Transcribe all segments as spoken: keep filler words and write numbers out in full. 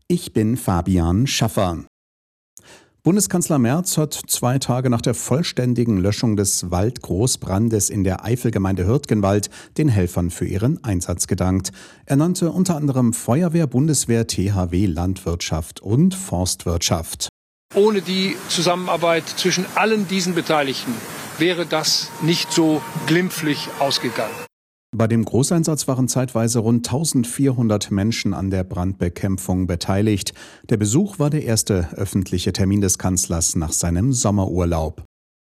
Ich bin Fabian Schaffer. Bundeskanzler Merz hat zwei Tage nach der vollständigen Löschung des Waldgroßbrandes in der Eifelgemeinde Hürtgenwald den Helfern für ihren Einsatz gedankt. Er nannte unter anderem Feuerwehr, Bundeswehr, T H W, Landwirtschaft und Forstwirtschaft. Ohne die Zusammenarbeit zwischen allen diesen Beteiligten wäre das nicht so glimpflich ausgegangen. Bei dem Großeinsatz waren zeitweise rund eintausendvierhundert Menschen an der Brandbekämpfung beteiligt. Der Besuch war der erste öffentliche Termin des Kanzlers nach seinem Sommerurlaub.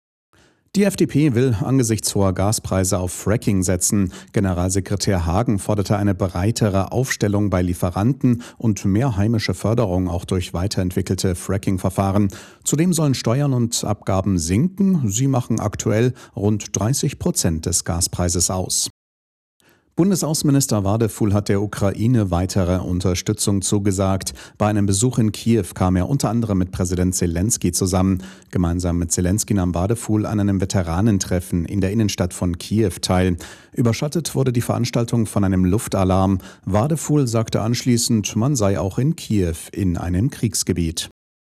Die F D P will angesichts hoher Gaspreise auf Fracking setzen. Generalsekretär Hagen forderte eine breitere Aufstellung bei Lieferanten und mehr heimische Förderung auch durch weiterentwickelte Fracking-Verfahren. Zudem sollen Steuern und Abgaben sinken. Sie machen aktuell rund dreißig Prozent des Gaspreises aus. Bundesaußenminister Wadefuhl hat der Ukraine weitere Unterstützung zugesagt. Bei einem Besuch in Kiew kam er unter anderem mit Präsident Zelensky zusammen. Gemeinsam mit Zelensky nahm Wadefuhl an einem Veteranentreffen in der Innenstadt von Kiew teil. Überschattet wurde die Veranstaltung von einem Luftalarm. Wadefuhl sagte anschließend, man sei auch in Kiew in einem Kriegsgebiet.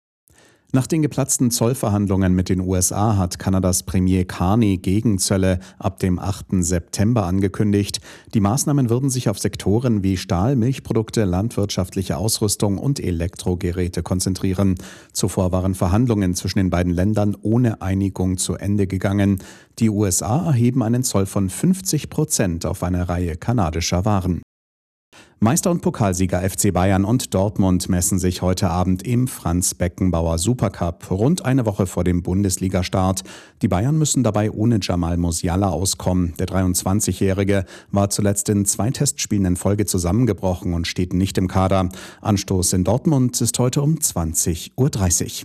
Nach den geplatzten Zollverhandlungen mit den U S A hat Kanadas Premier Carney Gegenzölle ab dem achten September angekündigt. Die Maßnahmen würden sich auf Sektoren wie Stahl, Milchprodukte, landwirtschaftliche Ausrüstung und Elektrogeräte konzentrieren. Zuvor waren Verhandlungen zwischen den beiden Ländern ohne Einigung zu Ende gegangen. Die U S A erheben einen Zoll von fünfzig Prozent auf eine Reihe kanadischer Waren. Meister und Pokalsieger F C Bayern und Dortmund messen sich heute Abend im Franz-Beckenbauer Supercup, rund eine Woche vor dem Bundesligastart. Die Bayern müssen dabei ohne Jamal Musiala auskommen. Der dreiundzwanzigjährige war zuletzt in zwei Testspielen in Folge zusammengebrochen und steht nicht im Kader. Anstoß in Dortmund ist heute um zwanzig Uhr dreißig.